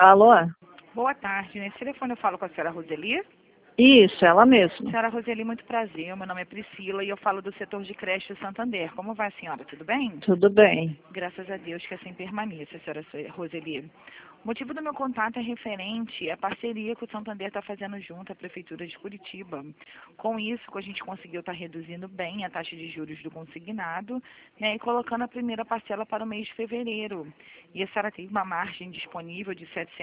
Alô? Boa tarde. Nesse telefone eu falo com a senhora Roseli. Isso, ela mesma. Senhora Roseli, muito prazer. Meu nome é Priscila e eu falo do setor de creche do Santander. Como vai a senhora? Tudo bem? Tudo bem. Graças a Deus que assim permaneça, senhora Roseli. O motivo do meu contato é referente à parceria que o Santander está fazendo junto à Prefeitura de Curitiba. Com isso, a gente conseguiu estar reduzindo bem a taxa de juros do consignado, né, e colocando a primeira parcela para o mês de fevereiro. E a senhora tem uma margem disponível de R$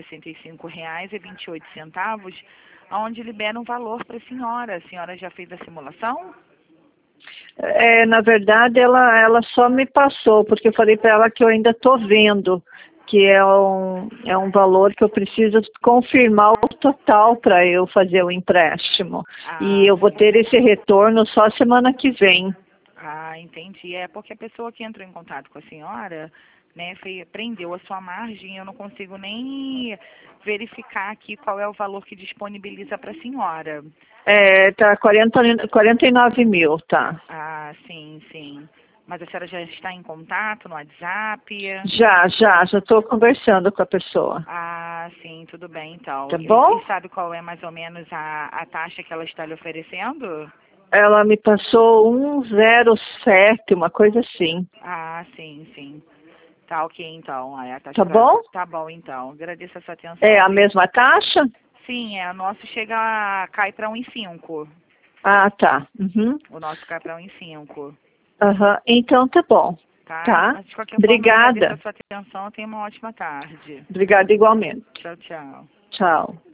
765,28, onde libera um valor para a senhora. A senhora já fez a simulação? Na verdade, ela só me passou, porque eu falei para ela que eu ainda estou vendo, que é um valor que eu preciso confirmar o total para eu fazer o empréstimo. E eu vou ter esse retorno só semana que vem. Ah, entendi. É porque a pessoa que entrou em contato com a senhora, né, prendeu a sua margem, eu não consigo nem verificar aqui qual é o valor que disponibiliza para a senhora. Tá 49 mil, tá? Ah, sim, sim. Mas a senhora já está em contato no WhatsApp? Já estou conversando com a pessoa. Ah, sim, tudo bem, então. Tá bom? E sabe qual é mais ou menos a taxa que ela está lhe oferecendo? Ela me passou 107, uma coisa assim. Ah, sim, sim. Tá ok, então. Aí a taxa Tá bom? Tá bom, então. Agradeço a sua atenção. É a Viu? mesma taxa? Sim, o nosso cai para 1,5. Ah, tá. Uhum. O nosso cai para 1,5. Aham. Então tá bom. Tá? Tá? Mas de qualquer forma, eu agradeço a Obrigada. sua atenção. Tenha uma ótima tarde. Obrigada igualmente. Tchau, tchau. Tchau.